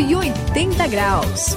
180 graus.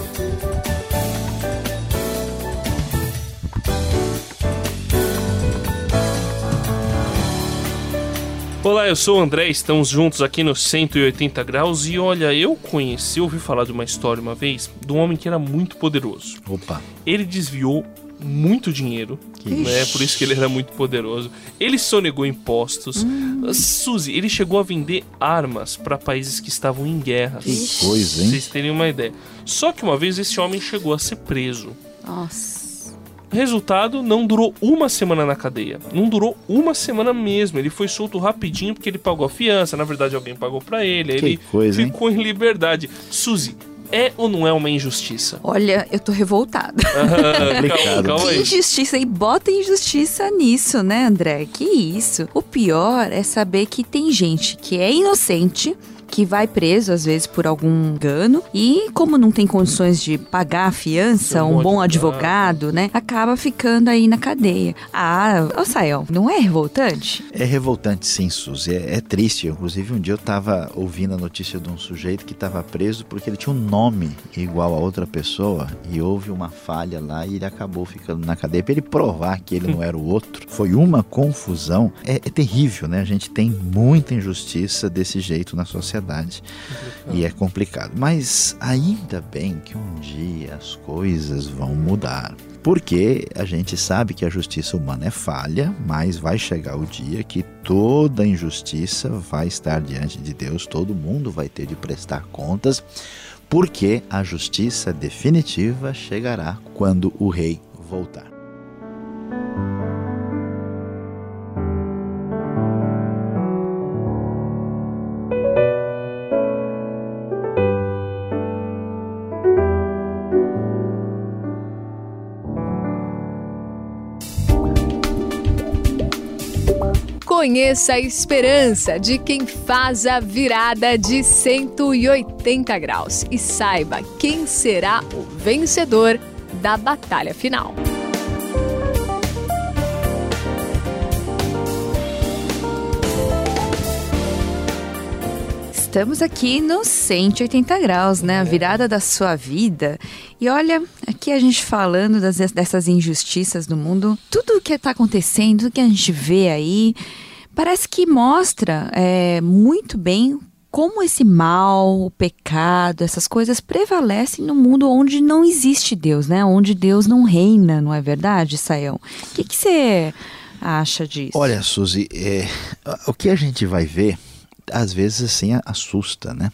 Olá, eu sou o André, estamos juntos aqui no 180 graus e olha, ouvi falar de uma história uma vez de um homem que era muito poderoso. Opa! Ele desviou muito dinheiro, né? Por isso que ele era muito poderoso. Ele sonegou impostos. Suzy, ele chegou a vender armas para países que estavam em guerra. Que coisa, hein? Vocês terem uma ideia. Só que uma vez esse homem chegou a ser preso. Nossa. Resultado, não durou uma semana na cadeia. Não durou uma semana mesmo. Ele foi solto rapidinho porque ele pagou a fiança. Na verdade, alguém pagou pra ele. Aí ele ficou em liberdade. Suzy, é ou não é uma injustiça? Olha, eu tô revoltada. Calma aí. Que injustiça, e bota injustiça nisso, né, André? Que isso? O pior é saber que tem gente que é inocente, que vai preso, às vezes, por algum engano, e como não tem condições de pagar a fiança, um bom advogado, né, acaba ficando aí na cadeia. Sayão, não é revoltante? É revoltante, sim, Suzy. É triste. Inclusive, um dia eu tava ouvindo a notícia de um sujeito que tava preso porque ele tinha um nome igual a outra pessoa e houve uma falha lá e ele acabou ficando na cadeia. Para ele provar que ele não era o outro, foi uma confusão. É terrível, né? A gente tem muita injustiça desse jeito na sociedade. E é complicado. Mas ainda bem que um dia as coisas vão mudar. Porque a gente sabe que a justiça humana é falha, mas vai chegar o dia que toda injustiça vai estar diante de Deus, todo mundo vai ter de prestar contas, porque a justiça definitiva chegará quando o rei voltar. Conheça a esperança de quem faz a virada de 180 graus e saiba quem será o vencedor da batalha final. Estamos aqui no 180 graus, né? A virada da sua vida. E olha, aqui a gente falando dessas injustiças do mundo, tudo o que está acontecendo, tudo que a gente vê aí, parece que mostra muito bem como esse mal, o pecado, essas coisas prevalecem no mundo onde não existe Deus, né? Onde Deus não reina, não é verdade, Sayão? O que você acha disso? Olha, Suzy, o que a gente vai ver, às vezes assim assusta, né?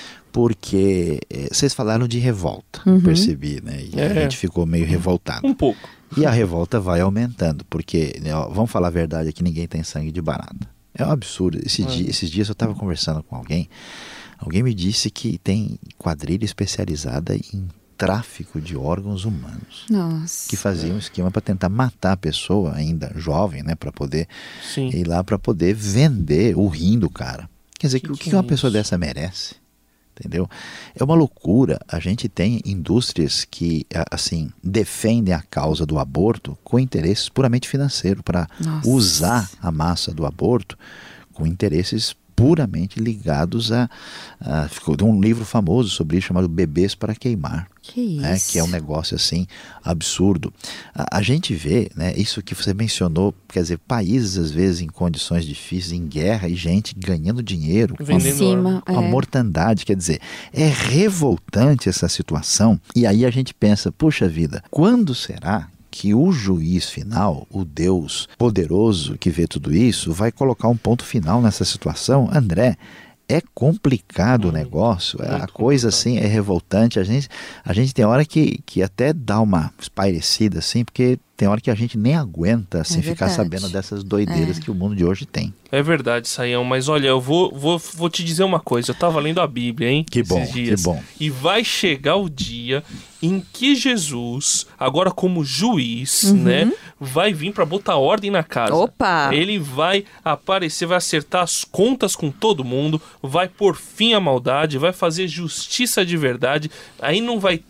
Porque vocês falaram de revolta, percebi, né? E a gente ficou meio revoltado. Um pouco. E a revolta vai aumentando, porque, vamos falar a verdade aqui, ninguém tem sangue de barata. É um absurdo. Esses dias eu estava conversando com alguém me disse que tem quadrilha especializada em tráfico de órgãos humanos. Nossa. Que fazia um esquema para tentar matar a pessoa ainda jovem, né? Para poder ir lá, para poder vender o rim do cara. Quer dizer, o que uma pessoa dessa merece? Entendeu? É uma loucura. A gente tem indústrias que, assim, defendem a causa do aborto com interesses puramente financeiros, para usar a massa do aborto com interesses puramente ligados ficou um livro famoso sobre isso chamado Bebês para Queimar. Que isso? Né, que é um negócio assim absurdo. A gente vê, né, isso que você mencionou, quer dizer, países às vezes em condições difíceis, em guerra, e gente ganhando dinheiro com a mortandade. Quer dizer, é revoltante essa situação. E aí a gente pensa, puxa vida, quando será que o juiz final, o Deus poderoso que vê tudo isso, vai colocar um ponto final nessa situação? André, é complicado o negócio, a coisa assim é revoltante. A gente tem hora que até dá uma espairecida assim, porque tem hora que a gente nem aguenta assim, ficar sabendo dessas doideiras que o mundo de hoje tem. É verdade, Sayão, mas olha, eu vou te dizer uma coisa, eu tava lendo a Bíblia, hein? Que bom, dias, que bom. E vai chegar o dia em que Jesus, agora como juiz, né, vai vir para botar ordem na casa. Opa! Ele vai aparecer, vai acertar as contas com todo mundo, vai pôr fim à maldade, vai fazer justiça de verdade. Aí não vai ter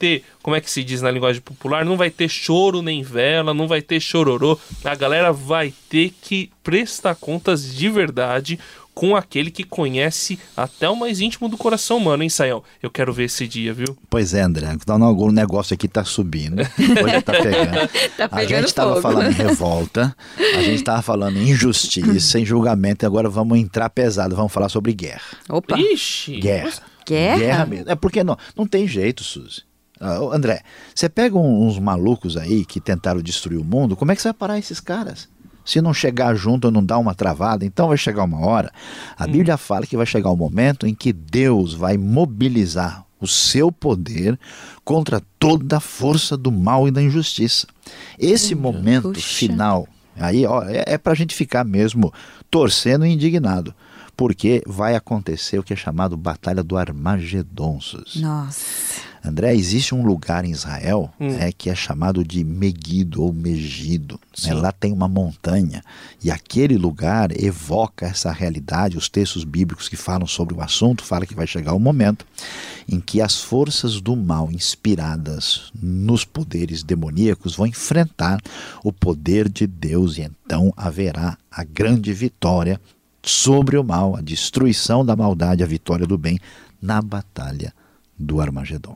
como é que se diz na linguagem popular, não vai ter choro nem vela, não vai ter chororô. A galera vai ter que prestar contas de verdade com aquele que conhece até o mais íntimo do coração humano, hein, Sayão? Eu quero ver esse dia, viu? Pois é, André, o negócio aqui tá subindo, hoje tá pegando. A gente tava falando em revolta, a gente tava falando em injustiça, em julgamento, e agora vamos entrar pesado, vamos falar sobre guerra. Opa! Ixi! Guerra? Guerra mesmo. É porque não tem jeito, Suzy. André, você pega uns malucos aí que tentaram destruir o mundo, como é que você vai parar esses caras? Se não chegar junto, não dá uma travada, então vai chegar uma hora. A Bíblia fala que vai chegar um momento em que Deus vai mobilizar o seu poder contra toda a força do mal e da injustiça. Esse momento final, aí é pra gente ficar mesmo torcendo e indignado. Porque vai acontecer o que é chamado Batalha do Armagedon. Nossa. André, existe um lugar em Israel que é chamado de Megido ou Megido. Lá tem uma montanha e aquele lugar evoca essa realidade. Os textos bíblicos que falam sobre o assunto falam que vai chegar um momento em que as forças do mal inspiradas nos poderes demoníacos vão enfrentar o poder de Deus e então haverá a grande vitória sobre o mal, a destruição da maldade, a vitória do bem na batalha do Armagedon.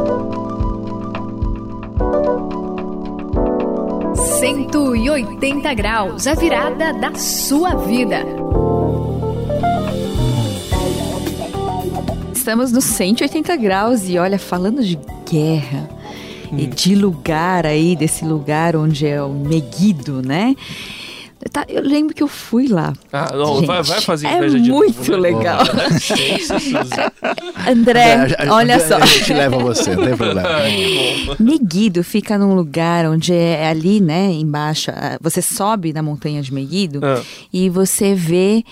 180 graus, a virada da sua vida. Estamos no 180 graus e olha, falando de guerra e de lugar aí, desse lugar onde é o Megido, né? Eu lembro que eu fui lá. Gente, vai fazer inveja de novo, muito legal. André, olha só. A gente leva você, não tem problema. Megido fica num lugar onde é ali, né, embaixo. Você sobe na montanha de Megido e você vê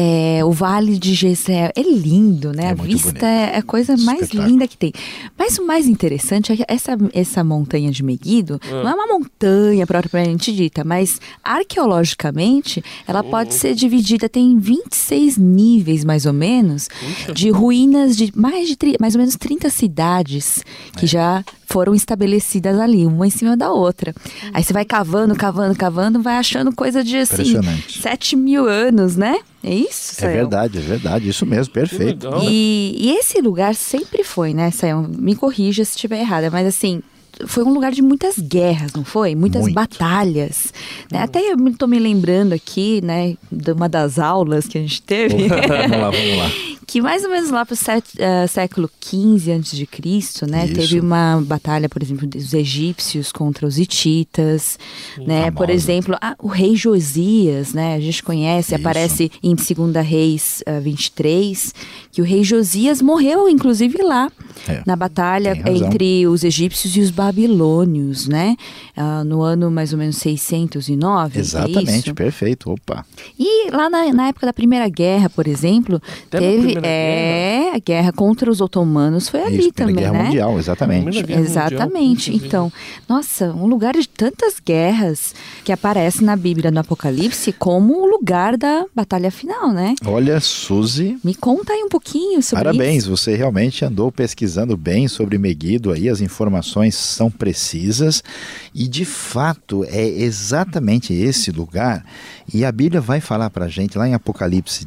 o Vale de Jezreel. É lindo, né? A vista é a coisa mais linda que tem. Mas o mais interessante é que essa montanha de Megido não é uma montanha propriamente dita, mas arqueologicamente ela pode ser dividida, tem 26 níveis mais ou menos de ruínas de mais ou menos 30 cidades que já foram estabelecidas ali, uma em cima da outra. Aí você vai cavando, vai achando coisa de assim 7.000 anos, né? É isso, Sayão? É verdade, isso mesmo, perfeito. E esse lugar sempre foi, né, Sayão? Me corrija se estiver errada, mas assim, foi um lugar de muitas guerras, não foi? Muitas batalhas. Né? Até eu estou me lembrando aqui, né, de uma das aulas que a gente teve. Vamos lá. Que mais ou menos lá para o século XV a.C., né, teve uma batalha, por exemplo, dos egípcios contra os hititas, né? Por exemplo, o rei Josias, né, a gente conhece, aparece em 2 Reis 23, que o rei Josias morreu, inclusive lá, na batalha entre os egípcios e os babilônios, né? No ano mais ou menos 609. Exatamente, perfeito, opa. E lá na época da Primeira Guerra, por exemplo, teve a guerra contra os otomanos, foi ali também, Guerra né? Mundial, exatamente. Exatamente. Então, nossa, um lugar de tantas guerras que aparece na Bíblia, no Apocalipse, como o lugar da batalha final, né? Olha, Suzy, me conta aí um pouquinho sobre parabéns, isso. Você realmente andou pesquisando bem sobre Megido aí, as informações são precisas e de fato é exatamente esse lugar. E a Bíblia vai falar pra gente lá em Apocalipse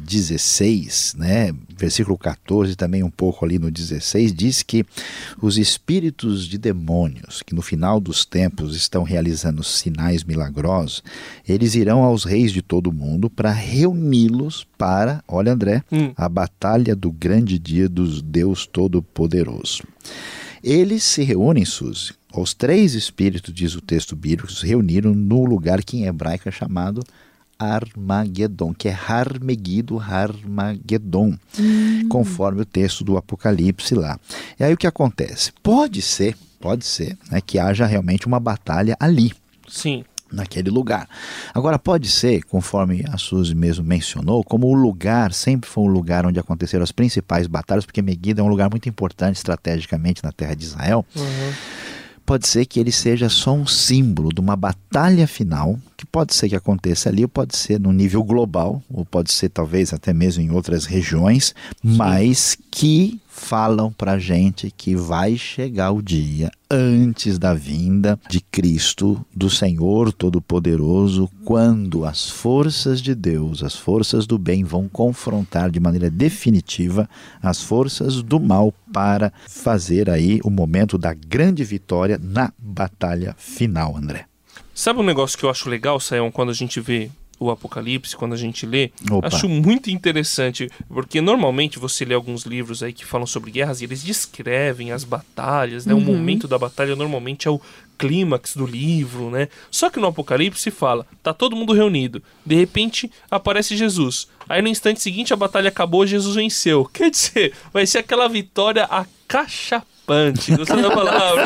16, né, versículo 14, também um pouco ali no 16, diz que os espíritos de demônios, que no final dos tempos estão realizando sinais milagrosos, eles irão aos reis de todo o mundo para reuni-los para, olha André, a batalha do grande dia do Deus Todo-Poderoso. Eles se reúnem, Suzy, os 3 espíritos, diz o texto bíblico, se reuniram no lugar que em hebraico é chamado Armagedon, que é Har-Megido, Armagedon, conforme o texto do Apocalipse lá. E aí o que acontece? Pode ser, né, que haja realmente uma batalha ali. Sim. Naquele lugar. Agora pode ser, conforme a Suzy mesmo mencionou, como o lugar sempre foi um lugar onde aconteceram as principais batalhas, porque Megido é um lugar muito importante estrategicamente na terra de Israel. Pode ser que ele seja só um símbolo de uma batalha final, que pode ser que aconteça ali, ou pode ser no nível global, ou pode ser talvez até mesmo em outras regiões, mas que falam pra gente que vai chegar o dia antes da vinda de Cristo, do Senhor Todo-Poderoso, quando as forças de Deus, as forças do bem, vão confrontar de maneira definitiva as forças do mal para fazer aí o momento da grande vitória na batalha final, André. Sabe um negócio que eu acho legal, Sayão, quando a gente vê o Apocalipse, quando a gente lê? Opa. Acho muito interessante, porque normalmente você lê alguns livros aí que falam sobre guerras e eles descrevem as batalhas, né? O momento da batalha normalmente é o clímax do livro, né? Só que no Apocalipse fala, tá todo mundo reunido, de repente aparece Jesus, aí no instante seguinte a batalha acabou, Jesus venceu. Quer dizer, vai ser aquela vitória acachapante, gostei da palavra?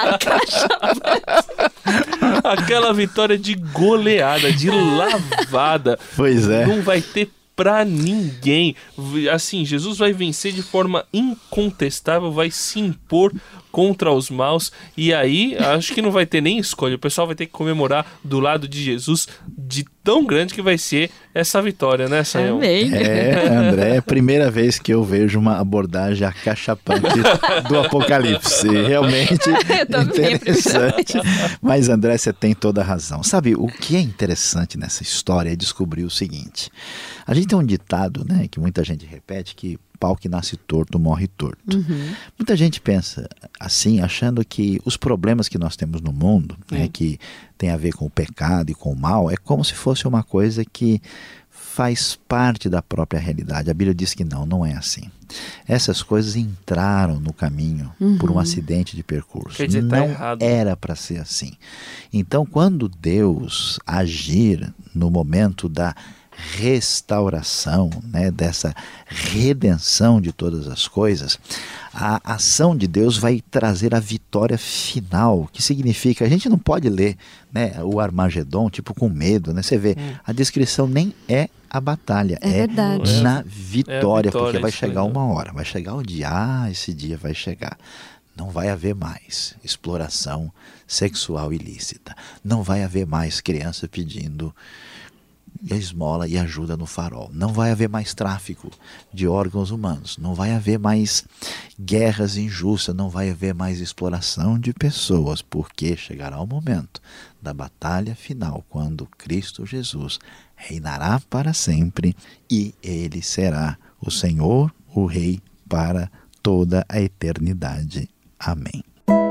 Aquela vitória de goleada, de lavada. Pois é. Não vai ter pra ninguém. Assim, Jesus vai vencer de forma incontestável, vai se impor contra os maus, e aí acho que não vai ter nem escolha. O pessoal vai ter que comemorar do lado de Jesus, de tão grande que vai ser essa vitória, né, Sayão? André, é a primeira vez que eu vejo uma abordagem acachapante do Apocalipse. Realmente interessante. Mas, André, você tem toda a razão. Sabe, o que é interessante nessa história é descobrir o seguinte. A gente tem um ditado, né, que muita gente repete, que pau que nasce torto morre torto. Muita gente pensa assim, achando que os problemas que nós temos no mundo, né, que tem a ver com o pecado e com o mal, é como se fosse uma coisa que faz parte da própria realidade. A Bíblia diz que não é assim. Essas coisas entraram no caminho por um acidente de percurso. Quer dizer, tá não errado. era para ser assim. Então, quando Deus agir no momento da restauração, né, dessa redenção de todas as coisas, a ação de Deus vai trazer a vitória final, que significa, a gente não pode ler, né, o Armagedon tipo com medo, né? Você vê, a descrição nem é a batalha, verdade. Na vitória, porque vai isso chegar aí, né? uma hora, vai chegar o dia, esse dia vai chegar. Não vai haver mais exploração sexual ilícita, não vai haver mais criança pedindo esmola e ajuda no farol. Não vai haver mais tráfico de órgãos humanos. Não vai haver mais guerras injustas. Não vai haver mais exploração de pessoas, porque chegará o momento da batalha final, quando Cristo Jesus reinará para sempre e Ele será o Senhor, o Rei, para toda a eternidade. Amém.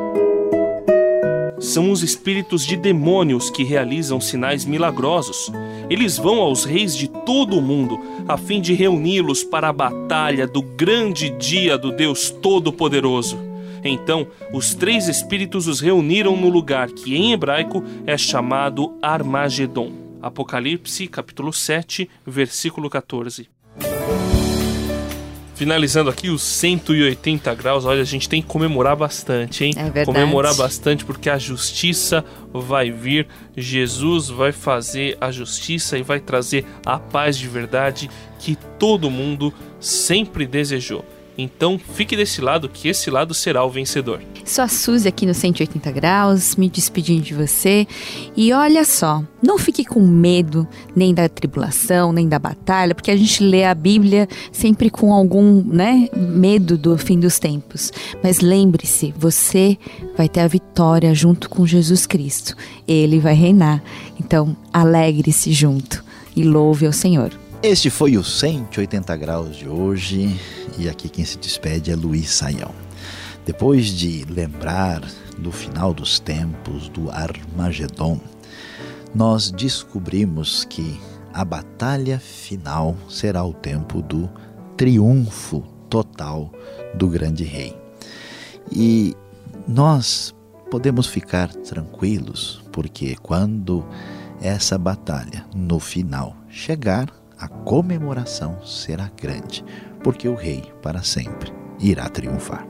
São os espíritos de demônios que realizam sinais milagrosos. Eles vão aos reis de todo o mundo, a fim de reuni-los para a batalha do grande dia do Deus Todo-Poderoso. Então, os 3 espíritos os reuniram no lugar que em hebraico é chamado Armagedon. Apocalipse, capítulo 7, versículo 14. Finalizando aqui os 180 graus, olha, a gente tem que comemorar bastante, hein? É verdade. Comemorar bastante, porque a justiça vai vir, Jesus vai fazer a justiça e vai trazer a paz de verdade que todo mundo sempre desejou. Então fique desse lado, que esse lado será o vencedor. Sou a Suzy aqui no 180 graus, me despedindo de você. E olha só, não fique com medo nem da tribulação, nem da batalha, porque a gente lê a Bíblia sempre com algum, medo do fim dos tempos. Mas lembre-se, você vai ter a vitória junto com Jesus Cristo. Ele vai reinar. Então, alegre-se junto e louve ao Senhor. Este foi o 180 graus de hoje, e aqui quem se despede é Luiz Sayão. Depois de lembrar do final dos tempos, do Armagedon, nós descobrimos que a batalha final será o tempo do triunfo total do grande rei. E nós podemos ficar tranquilos, porque quando essa batalha no final chegar, a comemoração será grande, porque o rei para sempre irá triunfar.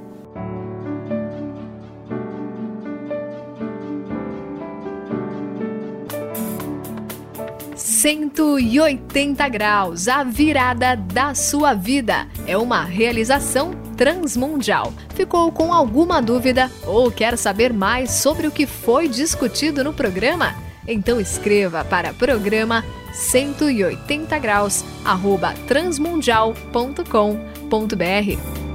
"180 graus, a virada da sua vida" é uma realização transmundial. Ficou com alguma dúvida ou quer saber mais sobre o que foi discutido no programa? Então escreva para programa 180 graus @transmundial.com.br.